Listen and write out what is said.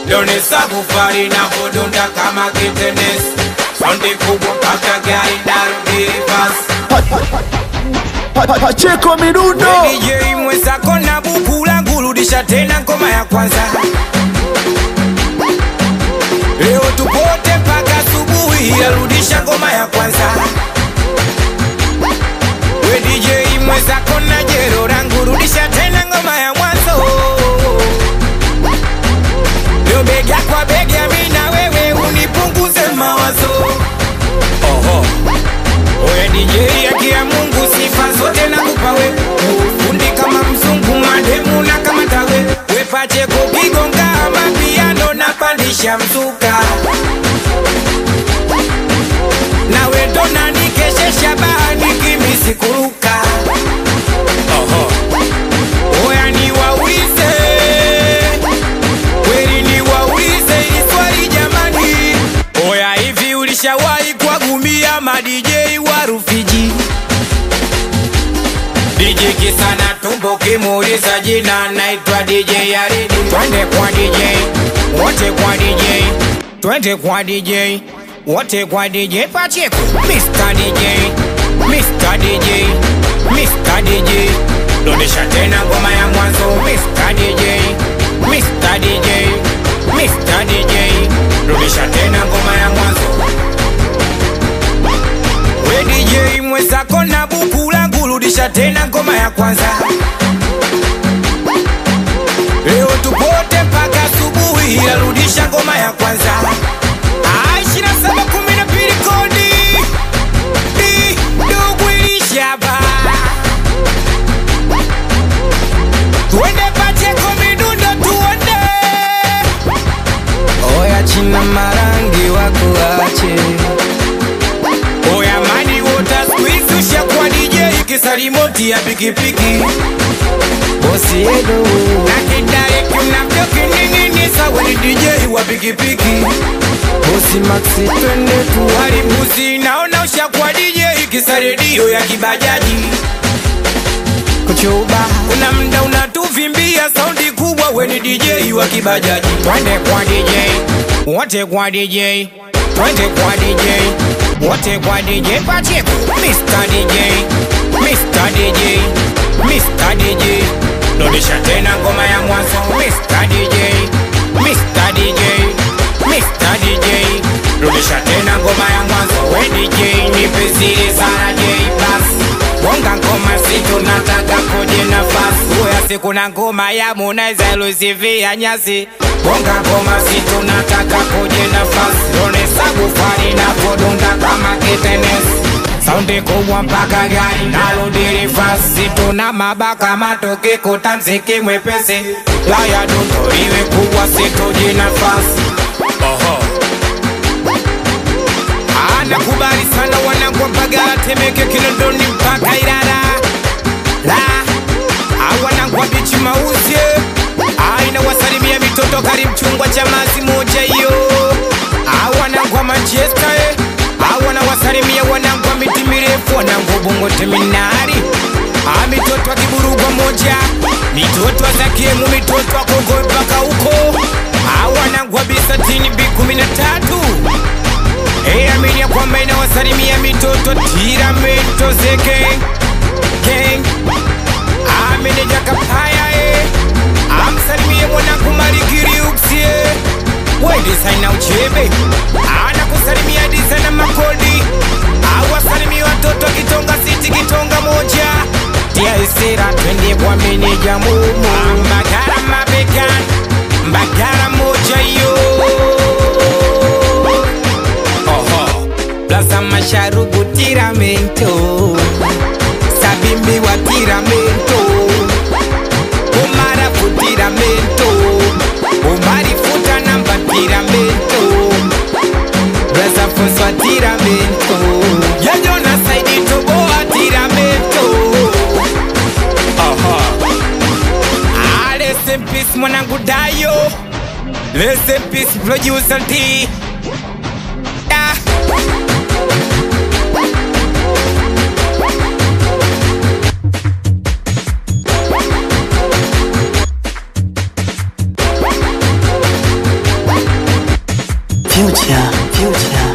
Donesa kufari na kudunda kama kitenes. Sonde kubwa paka gari narudi reverse. Pacheko midundo DJ mwenzako na buku langu rudisha tena ngoma ya kwanza. Leo tupote mpaka asubuhi rudisha ngoma ya kwanza. We DJ mwenzako na jero langu rudisha tena ngoma ya mwanzo. Leo bega kwa bega mimi na wewe unipunguze mawazo. Oho. Oye DJ yaki ya Mungu sifa zote nakupa we. Fundi kama mzungu mademu na kama tawe. We Pacheko kigonga mapiano na pandisha mzuka. Na we dona nikeshesha bahani kimisi kuruka. Oho. Oya ni waulize. Kweli ni waulize iswali jamani. Oya hivi ulishawahi kuagumia ma DJ wa Rufiji? DJ kisana tumbo kimuuliza jina naitwa DJ Yaridi. Twende kwa DJ, wote kwa DJ. Twende kwa DJ, wote kwa DJ Pacheko. Mr. DJ, Mr. DJ, Mr. DJ. Rudisha tena ngoma ya mwanzo. Mr. DJ, Mr. DJ, Mr. DJ. Rudisha tena ngoma ya mwanzo. We DJ mwenzako na buku langu rudisha tena ngoma ya kwanza. Leo tupote mpaka asubuhi rudisha ngoma ya kwanza. 2712 kodi di ndugu ilishaba. Tuende Pacheko midundo tuende. Oya china marangi wakuache. Oya mani wota squeeze ushakuwa DJ kisarimoti ya pikipiki. Bosi edo na kidare kuna nini sawa ni DJ wa pikipiki. Bosi Maxi twende tuwali mbuzi naona ushakuwa DJ kisaredio ya kibajaji. Kuchuba kuna mda unatuvimbia saundi kubwa we ni DJ wa kibajaji. Twende kwa DJ, wote kwa DJ. Twende kwa DJ, wote kwa DJ Pacheko. Mr. DJ, Mr. DJ, Mr. DJ. Rudisha tena ngoma ya mwanzo. Mr. DJ, Mr. DJ, Mr. DJ. Rudisha tena ngoma ya mwanzo. We DJ nipe zile sana J Plus. Bonga ngoma situ nataka koje nafasi. Uya siku na ngoma ya Harmonize LCV ya nyasi. Bonga ngoma situ nataka koje nafasi. Donesa kufari na kudunda kama kitenes. Saundi kubwa mpaka gari narudi reverse. Situ na mabaka matoke kutanziki mwepesi. Laya dundo liwe kubwa situ jinafasi. Oho. Nakubali sana wanangu wa Mbagala, Temeke, Kinondoni mpaka Ilala. La wanangu wa Bichi Mauzi. Ina wasalimia mitoto Karimchungwa Chamazi moja hiyo. Wanangu wa Manchester. Wana wasalimia wanangu wa Miti Mirefu. Wanangu wa Bongo Terminari. Mitoto wa Kiburugwa moja. Mitoto wa Zakiemu. Mitoto wa Kongo mpaka huko. Wanangu wa Bisatini B13. Amini ya kwamba inawasalimia mitoto Tiramento Zeke Gang. Amini Jakapaya amsalimia mwanangu Marigiri Uksie. Wende saina uchebe. Anakusalimia Disa na Makodi. Awasalimia watoto Kitonga City Kitonga moja. Tia isira twende kwa meneja Mumu. Mbagala mabeka Mbagala moja yo. Plaza Masharubu Tiramento. Sabimbi wa Tiramento. Umarafu Tiramento. Umari futa namba Tiramento. Plaza Fonswa Tiramento. Yajona Saidi Toboa Tiramento. Rest in peace mwanangu Dayo. Rest in peace producer T. future, future.